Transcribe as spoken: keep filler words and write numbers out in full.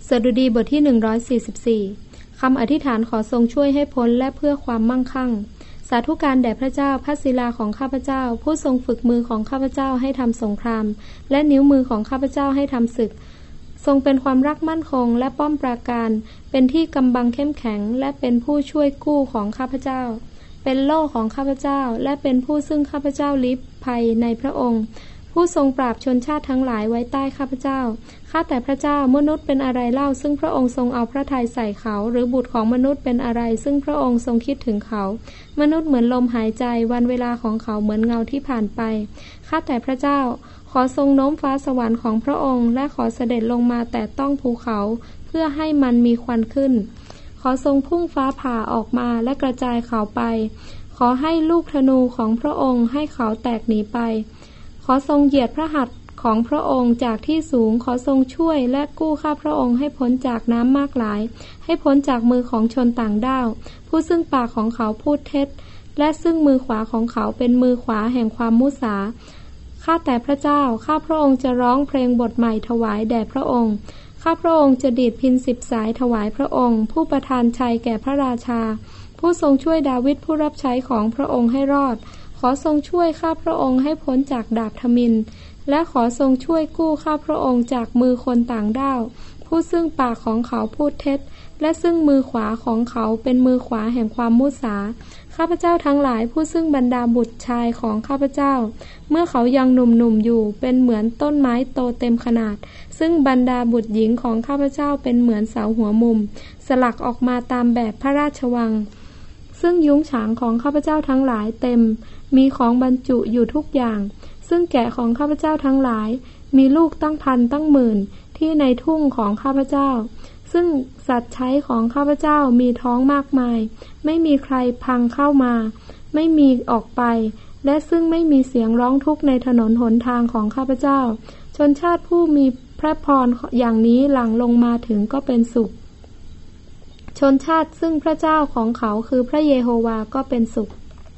สดุดีบทที่หนึ่งร้อยสี่สิบสี่คำอธิษฐานขอทรงช่วยให้พ้นและเพื่อความมั่งคั่งสาธุการแด่พระเจ้าพระศิลาของข้าพเจ้าผู้ทรงฝึกมือของข้าพเจ้าให้ทำสงครามและนิ้วมือของข้าพเจ้าให้ทำศึกทรงเป็นความรักมั่นคงและป้อมปราการเป็นที่กำบังเข้มแข็งและเป็นผู้ช่วยกู้ของข้าพเจ้าเป็นโล่ของข้าพเจ้าและเป็นผู้ซึ่งข้าพเจ้าลี้ภัยในพระองค์ผู้ทรงปราบชนชาติทั้งหลายไว้ใต้ข้าพเจ้าข้าแต่พระเจ้ามนุษย์เป็นอะไรเล่าซึ่งพระองค์ทรงเอาพระทัยใส่เขาหรือบุตรของมนุษย์เป็นอะไรซึ่งพระองค์ทรงคิดถึงเขามนุษย์เหมือนลมหายใจวันเวลาของเขาเหมือนเงาที่ผ่านไปข้าแต่พระเจ้าขอทรงโน้มฟ้าสวรรค์ของพระองค์และขอเสด็จลงมาแต่ต้องภูเขาเพื่อให้มันมีควันขึ้นขอทรงพุ่งฟ้าผ่าออกมาและกระจายเขาไปขอให้ลูกธนูของพระองค์ให้เขาแตกหนีไปขอทรงเหยียดพระหัตถ์ของพระองค์จากที่สูงขอทรงช่วยและกู้ข้าพระองค์ให้พ้นจากน้ำมากหลายให้พ้นจากมือของชนต่างด้าวผู้ซึ่งปากของเขาพูดเท็จและซึ่งมือขวาของเขาเป็นมือขวาแห่งความมุสาข้าแต่พระเจ้าข้าพระองค์จะร้องเพลงบทใหม่ถวายแด่พระองค์ข้าพระองค์จะดีดพิณสิบสายถวายพระองค์ผู้ประทานชัยแก่พระราชาผู้ทรงช่วยดาวิดผู้รับใช้ของพระองค์ให้รอดขอทรงช่วยข้าพระองค์ให้พ้นจากดาบทมิฬและขอทรงช่วยกู้ข้าพระองค์จากมือคนต่างด้าวผู้ซึ่งปากของเขาพูดเท็จและซึ่งมือขวาของเขาเป็นมือขวาแห่งความมุสาข้าพเจ้าทั้งหลายผู้ซึ่งบรรดาบุตรชายของข้าพเจ้าเมื่อเขายังหนุ่มๆอยู่เป็นเหมือนต้นไม้โตเต็มขนาดซึ่งบรรดาบุตรหญิงของข้าพเจ้าเป็นเหมือนเสาหัวมุมสลักออกมาตามแบบพระราชวังซึ่งยุ้งฉางของข้าพเจ้าทั้งหลายเต็มมีของบรรจุอยู่ทุกอย่างซึ่งแกะของข้าพเจ้าทั้งหลายมีลูกตั้งพันตั้งหมื่นที่ในทุ่งของข้าพเจ้าซึ่งสัตว์ใช้ของข้าพเจ้ามีท้องมากมายไม่มีใครพังเข้ามาไม่มีออกไปและซึ่งไม่มีเสียงร้องทุกข์ในถนนหนทางของข้าพเจ้าชนชาติผู้มีพระพรอย่างนี้หลั่งลงมาถึงก็เป็นสุขชนชาติซึ่งพระเจ้าของเขาคือพระเยโฮวาก็เป็นสุข